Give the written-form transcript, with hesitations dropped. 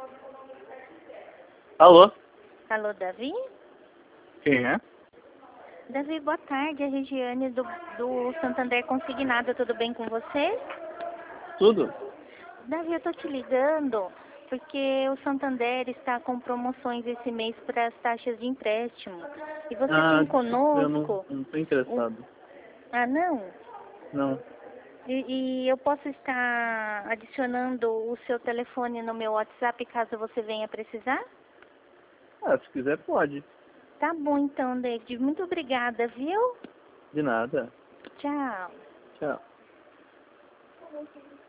Alô? Alô, Davi? Quem é? Davi, boa tarde. É a Regiane do Santander Consignado. Tudo bem com você? Tudo? Davi, eu tô te ligando porque o Santander está com promoções esse mês para as taxas de empréstimo. E você tem Eu conosco... não tô interessado. Ah, não? Não. E eu posso estar adicionando o seu telefone no meu WhatsApp caso você venha precisar? Se quiser pode. Tá bom então, David. Muito obrigada, viu? De nada. Tchau. Tchau.